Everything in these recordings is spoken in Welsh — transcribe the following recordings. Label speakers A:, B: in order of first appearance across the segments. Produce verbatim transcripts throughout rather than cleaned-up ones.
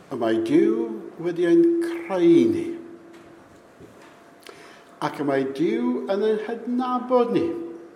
A: y mae Duw wedi ein creu ni. Ac y mae Duw yn ein hydnabod ni.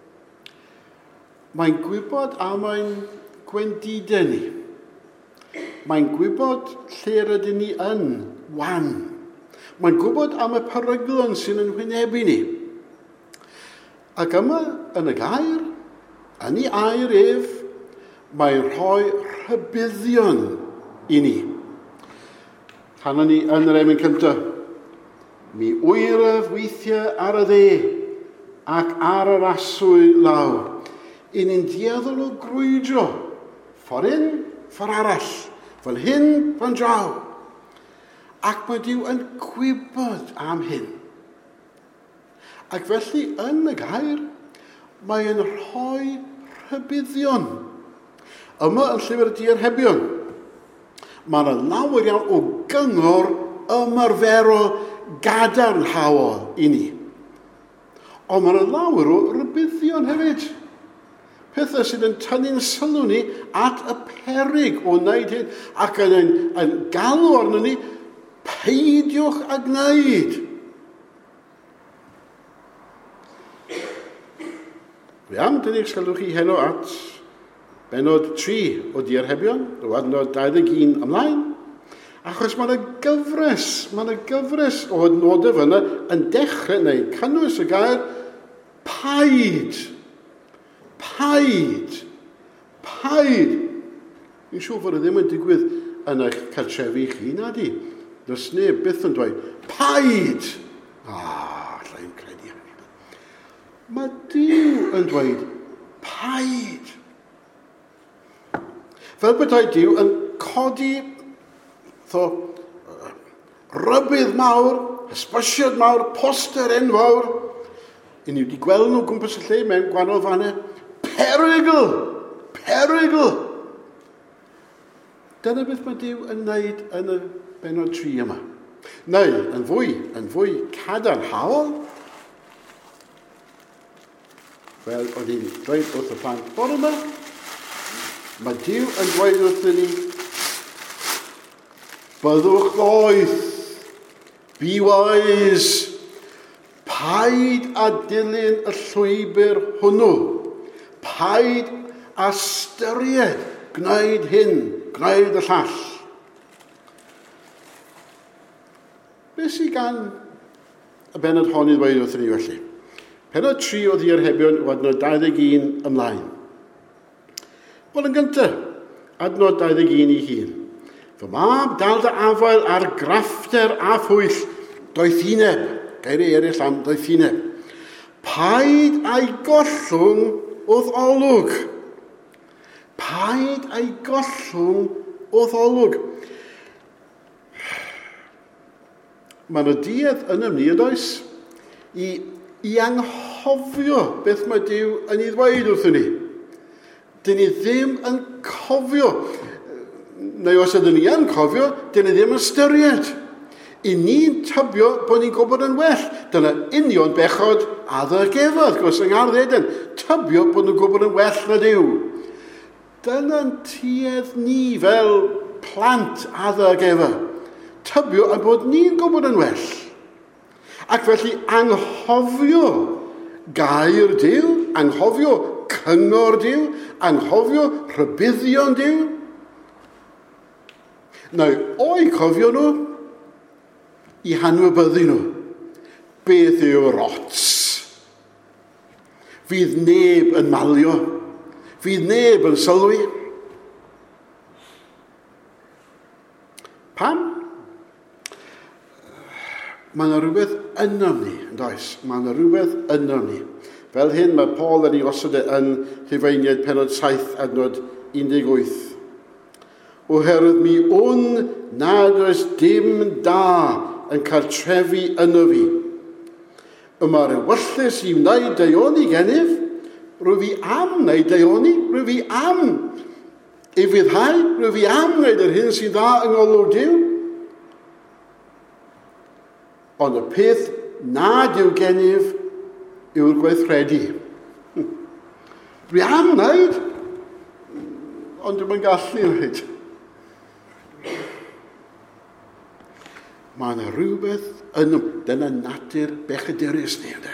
A: Mae'n gwybod am ein gwendidau ni. Mae'n gwybod lle rydyn ni yn wan. Mae'n gwybod am y peryglon sy'n yn wynebu ni. Ac yma yn y gair, yn ei air ef, mae'n rhoi rhybuddion i ni. Hanna ni yn yr emyn cyntaf. Mi wyraf weithiau ar y dde ac ar yr aswy law. I ni'n dieddol o grwydro, ffor un, ffor arall, fel hyn, fan draw. Ac mae Duw yn gwybod am hyn. Ac felly yn y gair, mae'n rhoi rhybuddion. Yma yn llyfr Diarhebion, mae yna lawer iawn o gyngor ymarferol gadarnhaol i ni. Ond mae yna lawer o rhybuddion hefyd. Pethau sydd yn tynnu'n sylw ni at y peryg o wneud hyn ac yn, yn, yn galw arno ni peidiwch a gwneud. Fe am, dyn ni'ch sylwch chi heno at benod tri o Diarhebion, o adnod dau ddeg un ymlaen, achos mae yna gyfres, mae yna gyfres o adnodau fyna yn dechrau neu cynnwys y gair paid. Paid. Paid. Ni'n siŵr fod y ddim yn digwydd yn eich cartrefi chi, na di. Does neb byth yn dweud, paid. Ah, lla i'n credu hynny. Mae Duw yn dweud, paid. Fel bydau Duw yn codi tho, uh, rybydd mawr, hysbysiad mawr, poster enfawr. I ni wedi gweld nhw gwmpas y lle mewn gwahanol fannau. Perygl! Perygl! Dyna beth mae Duw yn wneud yn y benod tri yma. Neu, yn fwy, yn fwy cadarnhaol, fel oedd hi'n dweud wrth y plant bore yma, mae Duw yn dweud wrthyn ni, byddwch ddoeth, be wise, paid a dilyn y llwybr hwnnw. Paid a styried, gwneud hyn, gwneud y llall. Beth sy'n gan y benod hon i ddweud wrthyn ni felly? Penod tri o Ddiarhebion o adnod dau ddeg un ymlaen. Wel yn gyntaf, adnod dau ddeg un i hun. Fy mab dal dy afael ar graffter a phwyll, doethineb, geiriau eraill am doethineb. Paid a'i gollwng wrth olwg. Paid a'i gollwng wrth olwg. Mae yna duedd yn ymni yn oes i, i anghofio beth mae Duw yn ei ddweud wrthyn ni. Dyn ni ddim yn cofio, neu os ydyn ni yn cofio, dyn ni ddim yn styried. I ni'n tybio bod ni'n gwybod yn well. Dyna union bechod addagefodd, gos yng Ngharddeden. Tybio bod nhw'n gwybod yn well na Duw. Dyna'n tuedd ni fel plant addagefodd. Tybio a bod ni'n gwybod yn well. Ac felly anghofio gair Duw, anghofio cyngor Duw, anghofio rhybuddion Duw. Neu o'i cofio nhw, i hanwybyddu nhw. Beth yw'r ots? Fydd neb yn malio. Fydd neb yn sylwi. Pam? Mae yna rhywbeth yno ni, yn does? Mae yna rhywbeth yno ni. Fel hyn mae Paul yn ei osod yn Rhufeiniaid penod saith adnod un deg wyth. Oherwydd mi wn nad oes dim da yn cael trefi yno fi. Y mae'r ewyllus i wneud deioni gennyf, rwy fi am wneud deioni, rwy fi am ufuddhau, rwy fi am wneud yr hyn sy'n dda yng ngolwg Duw. Ond y peth nad yw gennyf yw'r gweithredu. Rwy am wneud, ond dwi'n gallu wneud. mae yna rhywbeth yn dyna natur bechadurus ni yna.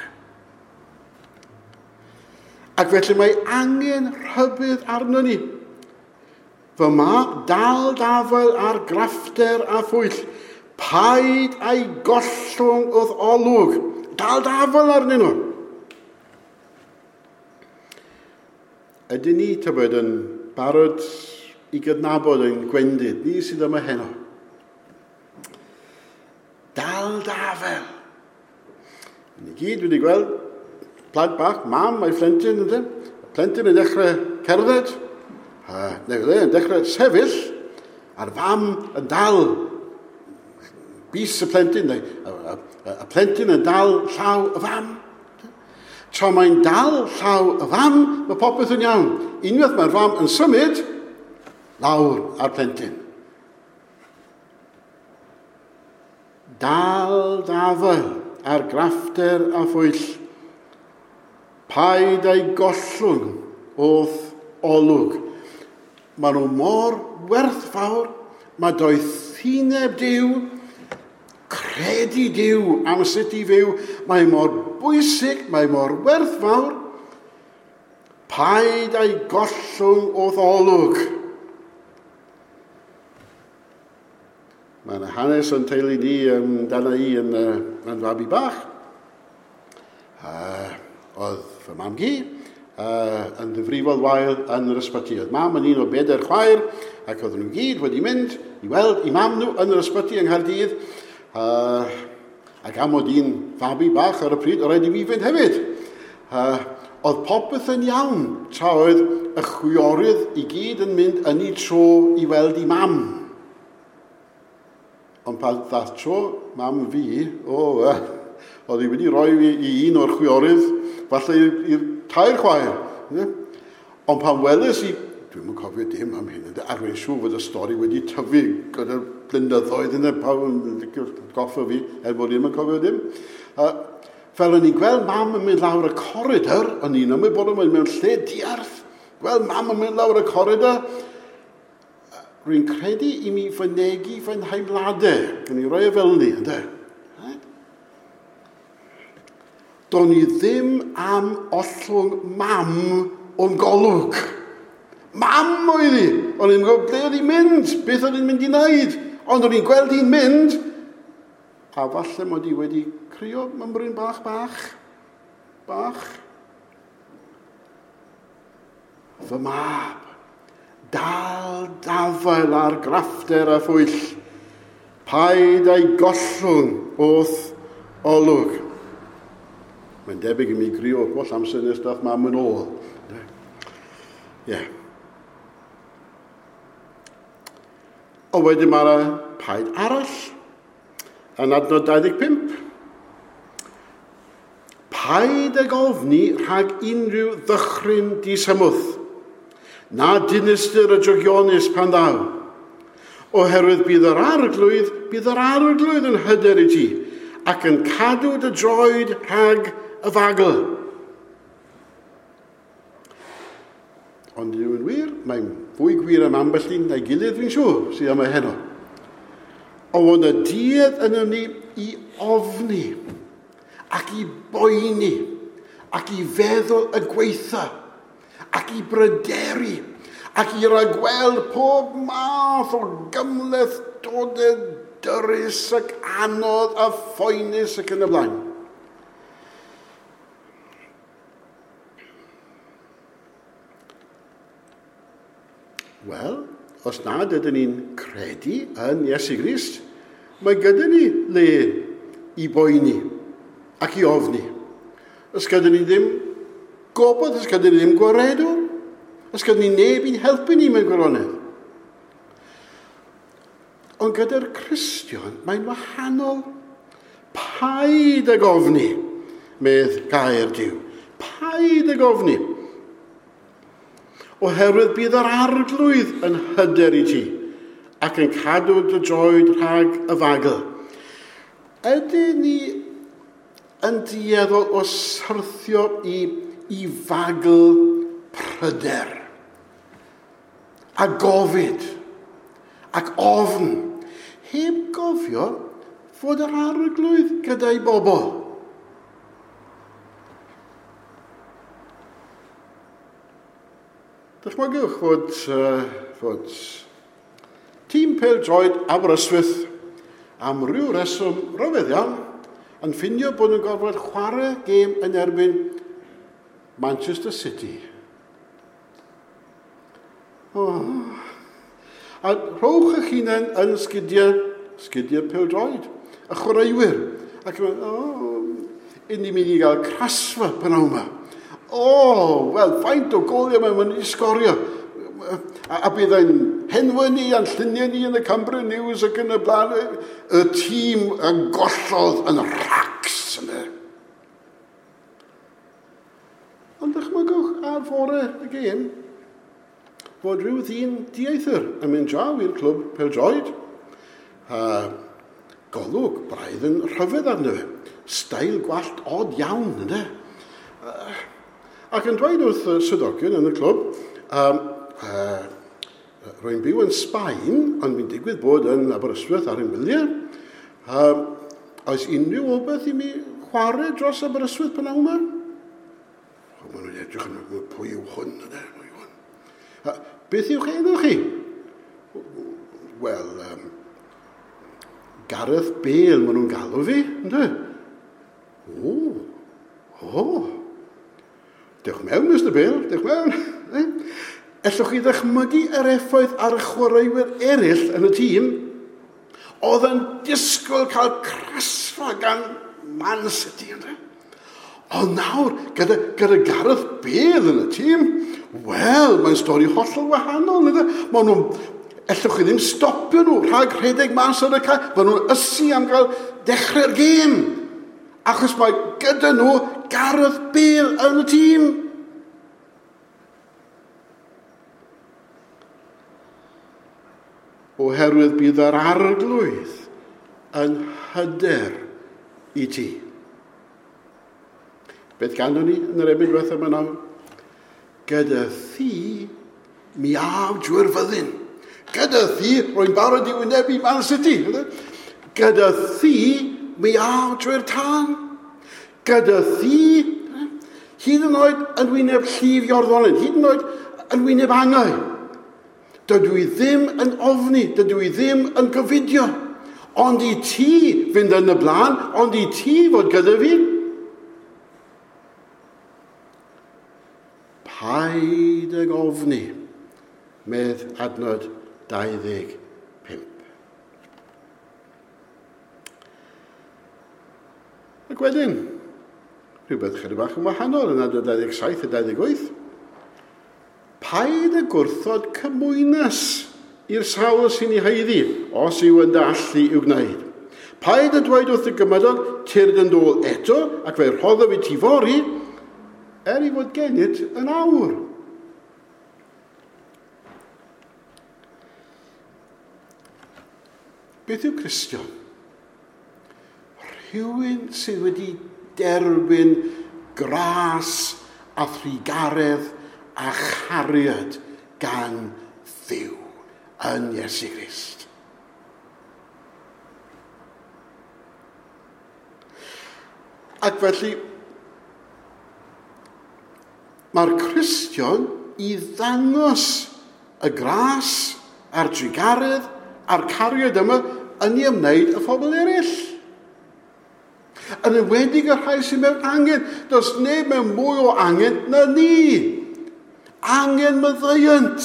A: Ac felly mae angen rhybydd arno ni. Fy ma dal dafel ar graffter a phwyll, paid a'i gollwng wrth olwg. Dal dafel arnyn nhw. Ydyn ni tybed yn barod i gydnabod yn gwendid, ni sydd yma heno. Dal dafel. Ni gyd wedi gweld plant bach, mam a'i plentyn ydy. Plentyn yn dechrau cerdded, neu yn dechrau sefyll, a'r fam yn dal bus y plentyn, neu y plentyn yn dal llaw y fam. Tra mae'n dal llaw y fam, mae popeth yn iawn. Unwaith mae'r fam yn symud, lawr ar plentyn. Dal dafel ar graffter a phwyll, paid a'i gollwng wrth olwg. Maen nhw mor werthfawr, mae doethineb Duw, credu Duw am sut i fyw, mae mor bwysig, mae mor werthfawr, paid a'i gollwng wrth olwg. Mae yna hanes yn teulu ni amdana i yn, uh, yn fabi bach. Uh, oedd fy mam gi uh, yn ddifrifodd wael yn yr ysbyty. Oedd mam yn un o bedair chwaer, ac oedd nhw gyd wedi mynd i weld i mam nhw yn yr ysbyty yng Nghaerdydd. Uh, ac am oedd un fabi bach ar y pryd, oedd rhaid i fi fynd hefyd. Uh, oedd popeth yn iawn tra oedd y chwiorydd i gyd yn mynd yn ei tro i weld i mam. Ond pan ddath tro, mam fi, o, uh, oedd hi wedi rhoi fi i un o'r chwiorydd, falle i'r tair chwaer. Yeah? Ond pan weles i, dwi'n yn cofio dim am hyn, arwain siw fod y stori wedi tyfu gyda'r blynyddoedd yna, pawb yn goffa fi, er bod i'n cofio dim. Uh, fel o'n i'n gweld mam yn mynd lawr y corridor, o'n i'n ymwybodol mewn lle diarth, gweld mam yn mynd lawr y corridor, rwy'n credu i mi fynegu fy nheimladau, gan i roi e fel ni, ynddo? Do'n i ddim am ollwng mam o'n golwg. Mam oedd hi! O'n i'n gwybod ble oedd hi'n mynd, beth oedd hi'n mynd i wneud. Ond o'n i'n gweld hi'n mynd, a falle mod i wedi crio mymryn bach, bach, bach. Fy mab. Dal dafel ar graffter a phwyll, paid a'i gollwng wrth olwg. Mae'n debyg i mi grio goll amser nes dath mam yn ôl. Ie. Yeah. O wedyn mae'r paid arall yn adnod dau ddeg pump. Paid ag ofni rhag unrhyw ddychryn disymwth, na dinistyr y jogionus pan ddaw. Oherwydd bydd yr arglwydd, bydd yr arglwydd yn hyder i ti, ac yn cadw dy droed rhag y fagl. Ond yw yn wir, mae'n fwy gwir am ambell un na'i gilydd fi'n siŵr sydd yma heno. O ond y dydd yn ni i ofni, ac i boeni, ac i feddwl y gweitha, ac i bryderu, ac i ragweld pob math o gymleth dod y dyrus ac anodd a phoenus ac yn y blaen. Wel, os nad ydyn ni'n credu yn Iesu Grist, mae gyda ni le i boeni ac i ofni. Os gyda ni ddim gobod, os gyda ni ddim gwaredw, os gyda ni neb i'n helpu ni mewn gwirionedd. Ond gyda'r Cristion, mae'n wahanol. Paid ag ofni, medd gair Duw. Paid ag ofni. Oherwydd bydd yr arglwydd yn hyder i ti, ac yn cadw dy droed rhag y fagl. Ydyn ni yn dueddol o syrthio i i fagl pryder, a gofid, ac ofn, heb gofio fod yr arglwydd gyda'i bobl. Dychmygwch fod, uh, fod tîm pêl-droed Aberystwyth am ryw reswm rhyfedd iawn yn ffindio bod nhw'n gorfod chwarae gêm yn erbyn Manchester City. Oh. A rhowch eich hunain yn sgidiau, sgidiau pêl-droed, y chwaraewyr. Ac yn meddwl, oh, un ni'n mynd i gael crasfa pan yma. O, oh, wel, faint o goliau mae'n mynd i sgorio. A, a bydd ein henwa ni a'n lluniau ni yn y Cambria News ac yn y blaen, y tîm yn gollodd yn racs yna. Ond dychmygwch ar fore y gêm fod rhyw ddyn dieithr yn mynd draw i'r clwb pêl-droed. Uh, golwg braidd yn rhyfedd arno fe. Stail gwallt od iawn yna. Uh, ac yn dweud wrth y swyddogion yn y clwb, um, uh, rwy'n byw yn Sbaen, ond mi'n digwydd bod yn Aberystwyth ar ein wyliau. Um, oes unrhyw o beth i mi chwarae dros Aberystwyth pan awr yma? O, maen nhw'n edrych yn meddwl, pwy yw hwn yna, pwy yw hwn. Uh, beth yw'ch enw chi? Wel, um, Gareth Bale maen nhw'n galw fi, ynddo? O, o. Dewch mewn, mister Bale, dewch mewn. Ellwch chi ddychmygu yr effaith ar y chwaraewyr eraill yn y tîm, oedd yn disgwyl cael crasfa gan Man City, ynddo? Ond nawr, gyda, gyda Gareth Bale yn y tîm, wel, mae'n stori hollol wahanol, ynddo? Maen nhw'n, ellwch chi ddim stopio nhw, rhag rhedeg mas o'r y cael, maen nhw'n ysu am gael dechrau'r gêm, achos mae gyda nhw Gareth Bale yn y tîm. Oherwydd bydd yr arglwydd yn hyder i ti. Beth ganddo ni yn yr ebyn diwethaf yma nawr? Gyda thi, mi aw drwy'r fyddin. Gyda thi, rwy'n barod i wynebu Man City. Gyda thi, mi aw drwy'r tân. Gyda thi, hyd yn oed yn wyneb llif Iorddonyn, hyd yn oed yn wyneb angau. Dydw i ddim yn ofni, dydw i ddim yn gofidio. Ond i ti fynd yn y blaen, ond i ti fod gyda fi. Paid ag ofni, medd adnod dau ddeg pump. Ac wedyn, rhywbeth chydig bach yn wahanol yn adnod dau ddeg saith a dau ddeg wyth. Paid y gwrthod cymwynas i'r sawl sy'n ei heiddi, os yw yn dallu i'w gwneud. Paid y dweud wrth y gymydog, tyrd yn dôl eto, ac fe rhoddo fi ti fori, er i fod gennyt yn awr. Beth yw Cristion? Rhywun sydd wedi derbyn gras a thrigaredd a chariad gan Dduw yn Iesu Grist. Ac felly, mae'r Cristion i ddangos y gras a'r trigaredd a'r cariad yma yn ei ymwneud y phobl eraill. Yn enwedig y rhai sy'n mewn angen, does neb mewn mwy o angen na ni. Angen maddeuant.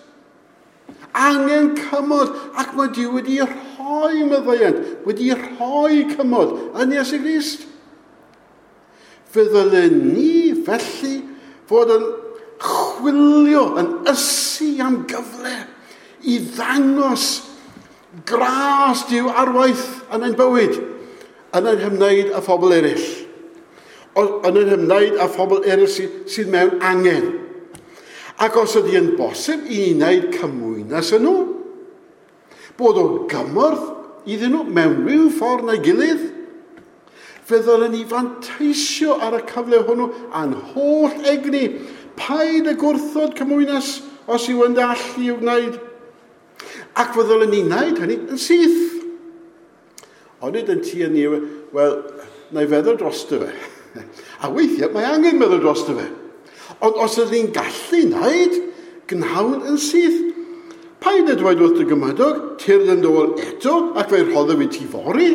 A: Angen cymod. Ac mae Duw wedi rhoi maddeuant, wedi rhoi cymod yn Iesu Grist. Fe ddylen ni felly fod yn chwilio, yn ysu am gyfle i ddangos gras Duw arwaith yn ein bywyd, yn ein hymwneud â phobl eraill. Yn ein hymwneud â phobl eraill sydd, sydd mewn angen. Ac os ydy yn bosib i ni wneud cymwynas yn nhw, bod o gymorth iddyn nhw mewn rhyw ffordd neu gilydd, fe ddylen ni fanteisio ar y cyfle hwnnw a'n holl egni. Paid y gwrthod cymwynas os yw yn dallu i'w wneud. Ac fe ddylen ni wneud hynny yn syth. Ond yn ti yn ni, wel, na i feddwl dros dy fe. A weithiau, mae angen meddwl dros dy fe. Ond os ydych chi'n gallu wneud, gnawn yn syth. Paid y dweud wrth y gymydog, tyrd yn ôl eto, ac fe'r rhoddo fi ti fori.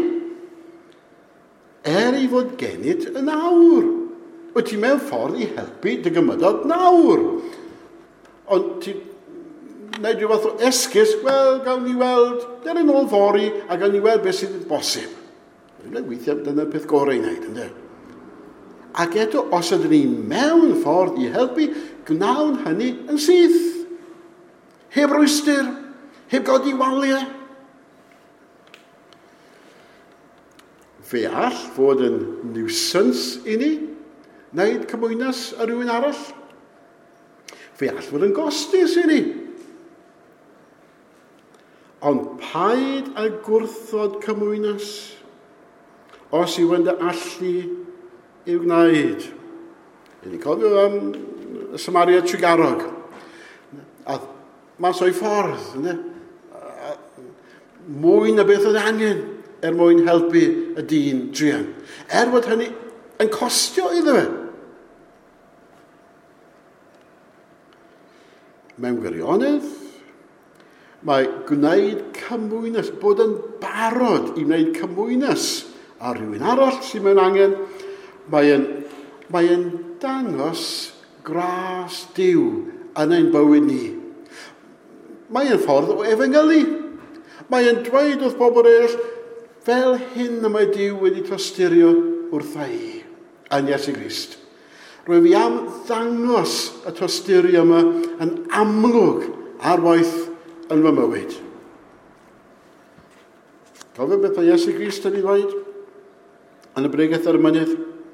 A: Er i fod gennyt yn awr. Wyt ti mewn ffordd i helpu dy gymydog nawr. Ond ti wneud rhyw fath o esgus, wel, gawn ni weld, dyr yn ôl fori, a gawn ni weld beth sydd yn bosib. Weithiau, dyna'r peth gorau i wneud, ynddo? Ac eto, os ydyn ni mewn ffordd i helpu, gwnawn hynny yn syth. Heb rwystyr, heb godi waliau. Fe all fod yn nuisance i ni, wneud cymwynas a rhywun arall. Fe all fod yn gostus i ni. Ond paid a gwrthod cymwynas os yw yn dy allu i'w wneud. Ydy cofio am y Samaria Tregarog. A mas o'i ffordd. Ne? Mwy na beth oedd angen er mwyn helpu y dyn drian. Er bod hynny yn costio iddo fe. Mewn gwirionedd, mae gwneud cymwynas, bod yn barod i wneud cymwynas a rhywun arall sy'n mewn angen, mae'n mae dangos gras Duw yn ein bywyd ni. Mae'n ffordd o efengylu. Mae'n dweud wrth bobl eraill, fel hyn y mae Duw wedi tosturio wrtha i, yn Iesu Grist. Rwyf fi am ddangos y tosturio yma yn amlwg ar waith yn fy mywyd. Cofio beth mae Iesu Grist yn ei ddweud yn y bregaeth ar y mynydd?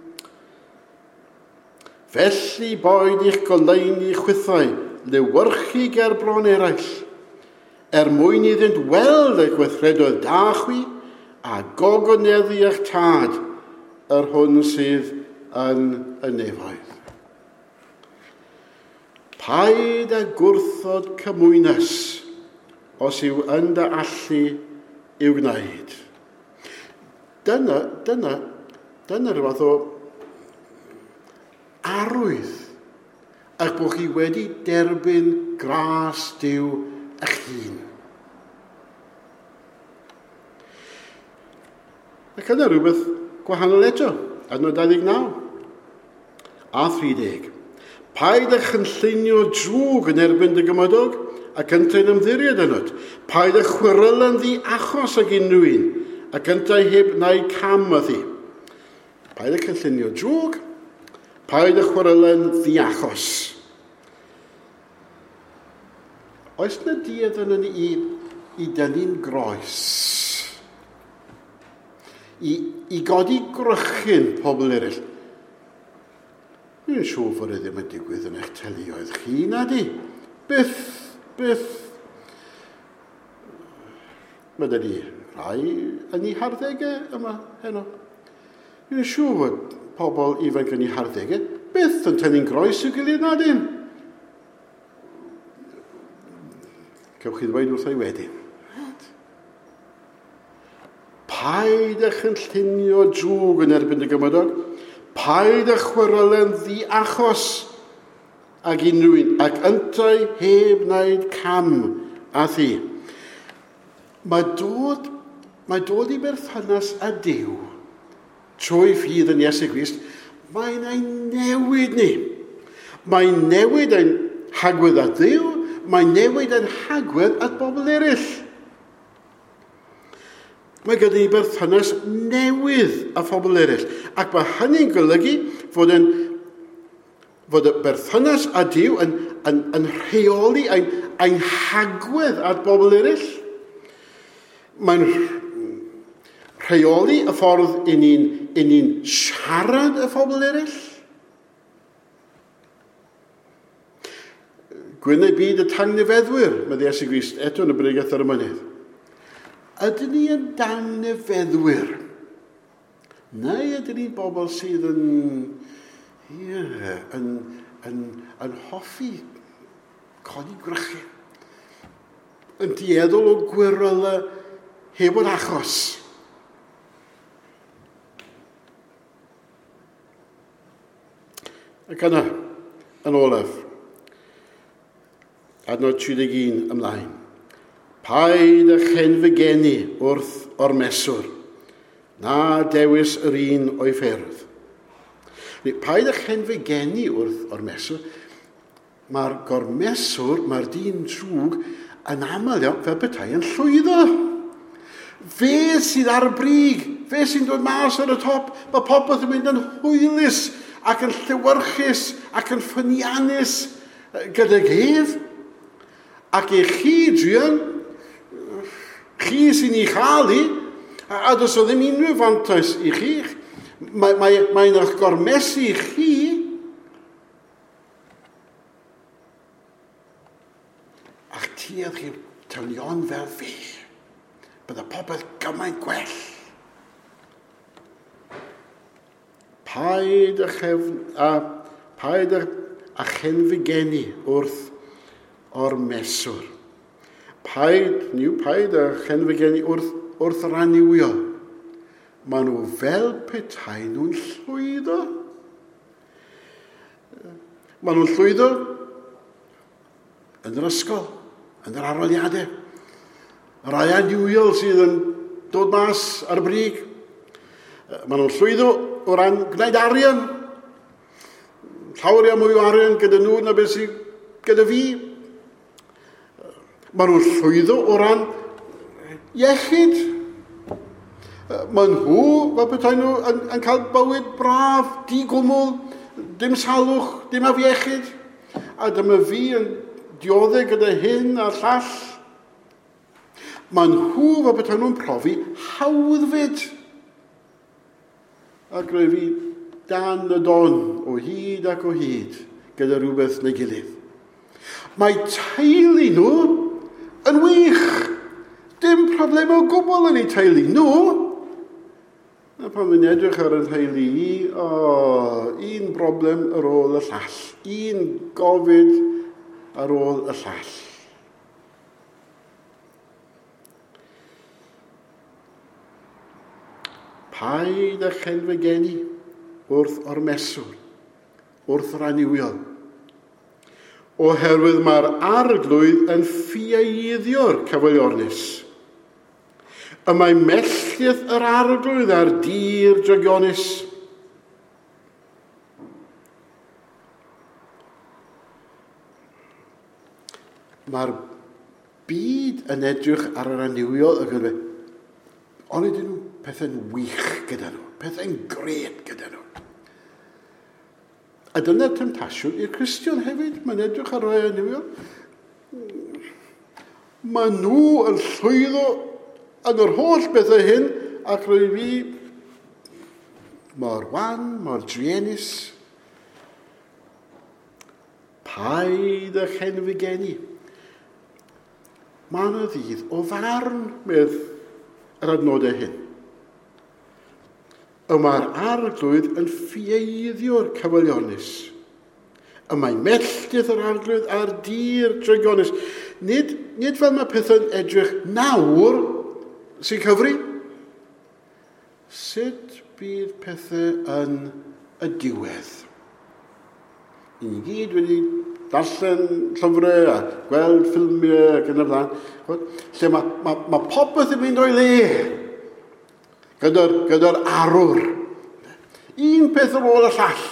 A: Felly boed i'ch goleuni chwythau lywyrchu ger bron eraill, er mwyn iddynt weld y gweithredoedd da chwi a gogoneddu eich tad yr hwn sydd yn y nefoedd. Paid a gwrthod cymwynas os yw yn dy allu i'w wneud. Dyna, dyna, dyna rhywbeth o arwydd ac bod chi wedi derbyn gras Duw eich hun. Ac yna rhywbeth gwahanol eto, adnod dau ddeg naw a tri deg. Paid a chynllunio drwg yn erbyn dy gymydog ac yntau'n ymddiried ynnod. Paid a chwyrl yn ddi achos ag unrhyw un ac yntau heb wneud cam yddi. Paid a chynllunio drwg, paid a chwyrl yn ddi achos. Oes na duedd yn ni i, i dynnu'n groes, i, i godi grychyn pobl eraill. Ni'n siŵr fod e ddim yn digwydd yn eich teuluoedd chi, na di. Byth, byth. Mae da ni rai yn ei harddegau yma heno. Ni'n siŵr fod pobl ifanc yn ei harddegau byth yn tynnu'n groes i'w gilydd, na di. Cewch chi ddweud wrth ei wedyn. Paid a chynllunio drwg yn erbyn y gymydog. Paid a chwyrl yn ddi achos ag unrhyw un, ac yntau heb wneud cam a thi. Mae dod, mae dod i berthynas a Duw trwy ffydd yn Iesu Grist, mae'n ein newid ni. Mae'n newid ein hagwedd at Dduw, mae'n newid ein hagwedd at bobl eraill. Mae gyda ni berthynas newydd â phobl eraill. Ac mae hynny'n golygu fod, yn, fod y berthynas â Duw yn, yn, yn rheoli ein, ein hagwedd at bobl eraill. Mae'n rheoli y ffordd i ni'n ni siarad y phobl eraill. Gwyn ei byd y tangnefeddwyr, mae Iesu Grist eto yn y bregaeth ar y mynydd. Ydyn ni yn dangnefeddwyr? Neu ydyn ni bobl sydd yn, yeah, yn, yn, yn hoffi codi grychu? Yn dieddol o gwirol heb bod achos? Ac yna, yn olaf, adnod tri deg un ymlaen. Paid a chenfygeni wrth o'r meswr, na dewis yr un o'i ffyrdd. Paid a chenfygeni wrth o'r meswr. Mae'r gormeswr, mae'r dyn trwg, yn aml iawn fel petai yn llwyddo. Fe sydd ar y brig, fe sy'n dod mas ar y top, mae popeth yn mynd yn hwylus ac yn llewyrchus ac yn ffyniannus gyda gef. Ac i chi, drian, chi sy'n ei chael i, a does o ddim unrhyw fantais i chi. Mae'n mae, mae eich gormesu i chi. Ach tuedd chi tylion fel fi. Bydda popeth gymaint gwell. Paid a, chef, a, paid a, a chenfygeni wrth o'r meswr. Paid, niw paid a chenfygeni wrth, wrth yr aniwio. Maen nhw fel petai nhw'n llwyddo. Maen nhw'n llwyddo yn yr ysgol, yn yr aroliadau. Yr rai aniwiol sydd yn dod mas ar y brig. Maen nhw'n llwyddo o ran gwneud arian. Llawer ia mwy o arian gyda nhw na beth sydd gyda fi. Maen nhw'n llwyddo o ran iechyd. Maen nhw, fel petai nhw, yn, yn cael bywyd braf, digwmwl, dim salwch, dim afiechyd. A dyma fi yn dioddau gyda hyn a'r llall. Maen nhw, fel petai nhw'n profi, hawddfyd. Ac roedd fi dan y don o hyd ac o hyd gyda rhywbeth neu gilydd. Mae teulu nhw yn wych. Dim problem o gwbl yn eu teulu nhw. A pan fi'n edrych ar yn teulu i, o, un broblem ar ôl y llall. Un gofid ar ôl y llall. Paid a chenfygeni wrth o'r meswr, wrth yr aniwiol. Oherwydd mae'r arglwydd yn ffieidio'r cyfeiliornis. Y mae mellith yr arglwydd ar dir drygionus. Mae'r byd yn edrych ar yr aniwiol ac yn dweud, ond ydyn nhw pethau'n wych gyda nhw, pethau'n gret gyda nhw. A dyna'r temtasiwn i'r Cristion hefyd. Mae'n edrych ar rai aniwiol. Mae nhw yn llwyddo yn yr holl bethau hyn, ac roedd fi mor wan, mor drienus. Paid a chenfygeni. Mae yna ddydd o farn medd yr adnodau hyn. Y mae'r arglwydd yn ffieidio'r cyfeiliornis. Y mae melltith yr arglwydd ar dir drygionus. Nid, nid fel mae pethau'n edrych nawr sy'n cyfri. Sut bydd pethau yn y diwedd? I ni gyd wedi darllen llyfrau a gweld ffilmiau ac yn y blaen. Lle mae, mae, mae popeth yn mynd o'i le. Gyda'r gyda arwr. Un peth ar ôl y llall.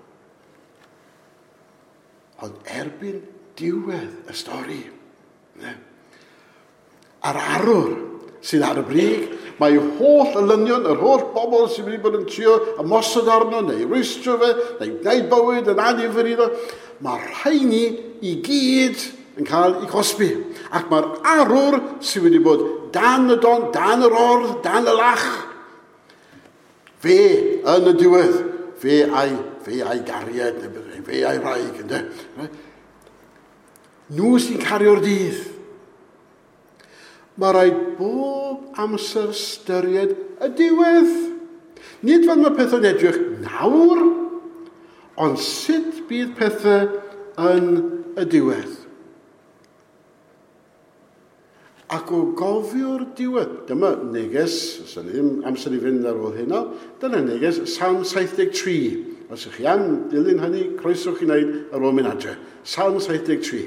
A: Ond erbyn diwedd y stori. Ne? A'r arwr sydd ar y brig, mae holl olynion, yr holl bobl sydd wedi bod yn trio ymosod arno, neu rwystro fe, neu gwneud bywyd yn anifyr iddo, mae rhaini i gyd yn cael eu cosbi. Ac mae'r arwr sydd wedi bod dan y don, dan yr ordd, dan y lach, fe yn y diwedd, fe a'i, fe a'i gariad, neu fe a'i wraig, ynddo. Nhw sy'n cario'r dydd. Mae rhaid bob amser styried y diwedd. Nid fel mae pethau'n edrych nawr, ond sut bydd pethau yn y diwedd. Ac o gofio'r diwedd, dyma neges, os yna ddim amser i fynd ar ôl hynna, dyna neges Psalm saith deg tri, Os ych chi am dilyn hynny, croeswch i wneud ar ôl mynd adre. Salm saith deg tri.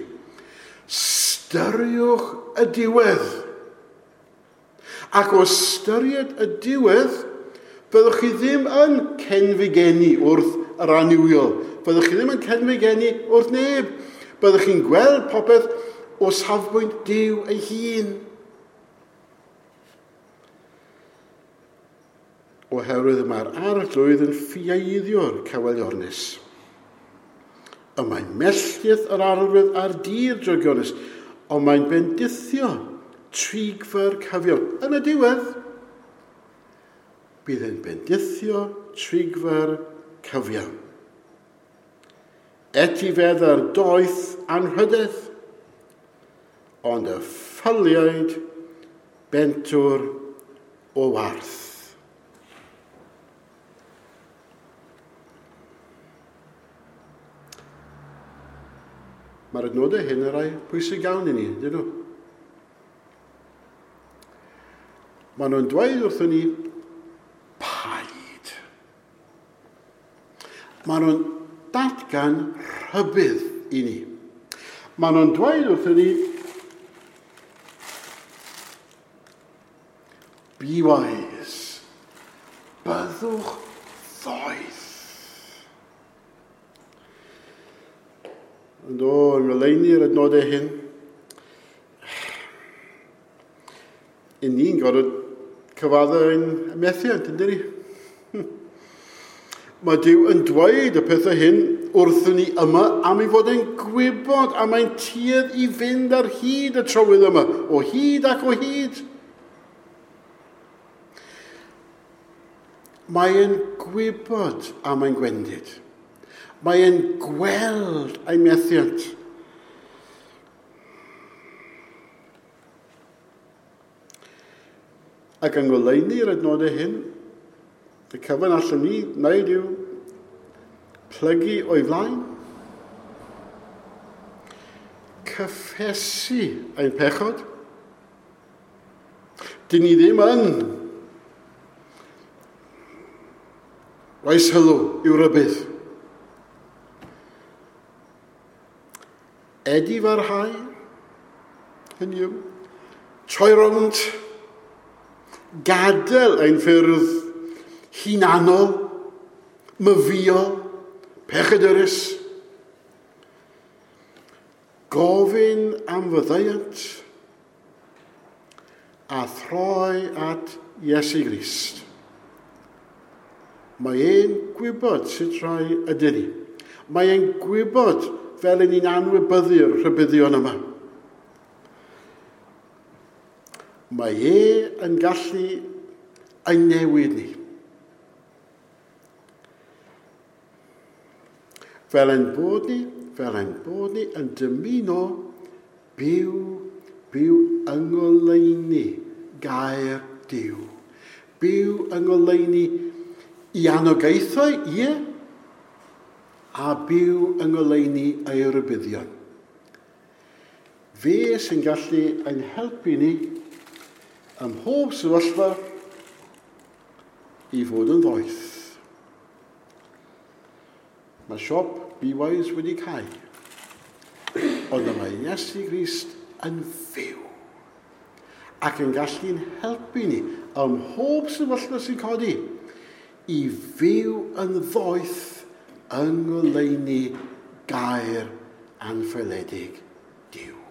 A: Styriwch y diwedd. Ac o ystyried y diwedd, byddwch chi ddim yn cenfigeni wrth yr aniwiol. Byddwch chi ddim yn cenfigeni wrth neb. Byddwch chi'n gweld popeth o safbwynt Duw ei hun. Oherwydd mae'r arglwydd yn ffieiddiwr caweliornus. Y mae'n melltith yr arglwydd ar dir drygionus, ond mae'n bendithio trigfer cyfiawn. Yn y diwedd, bydd e'n bendithio trigfer cyfiawn. Etifedd ar doeth anrhydedd, ond y ffyliaid bentwr o warth. Mae'r adnodau hyn yn rhai pwysig iawn i ni, dyn nhw. Maen nhw'n dweud wrthyn ni, paid. Maen nhw'n datgan rhybydd i ni. Maen nhw'n dweud wrthyn ni, be wise, byddwch ddoeth. Ond o, yn ngoleini'r adnodau hyn, i ni'n gorfod cyfadda ein methiant, yndyn ni? Mae Duw yn dweud y pethau hyn wrthyn ni yma am ei fod e'n gwybod a mae'n tuedd i fynd ar hyd y trywydd yma, o hyd ac o hyd. Mae e'n gwybod am ein gwendid. Mae e'n gweld ein methiant. Ac yn ngoleini'r adnodau hyn, y cyfan allan ni wneud yw plygu o'i flaen, cyffesu ein pechod. Dyn ni ddim yn rhoi sylw i'w rybydd. Edifarhau, hynny yw, troi rownd, gadael ein ffyrdd hunanol, myfiol, pechadurus, gofyn am fyddaiant, a throi at Iesu Grist. Mae e'n gwybod sut rhai ydyn ni. Mae e'n gwybod fel yn ni'n anwybyddu'r rhybuddion yma. Mae e yn gallu ein newid ni. Fel ein bod ni, fel ein bod ni yn dymuno byw, byw yng ngoleuni gair Duw. Byw yng ngoleuni i anogaethau, ie, a byw yng ngoleuni ei rybuddion. Fe sy'n gallu ein helpu ni ym mhob sefyllfa i fod yn ddoeth. Mae siop Be Wise wedi cael, ond mae Iesu Grist yn fyw ac yn gallu'n helpu ni ym mhob sefyllfa sy'n codi i fyw yn ddoeth yng ngoleuni gair anffaledig Duw.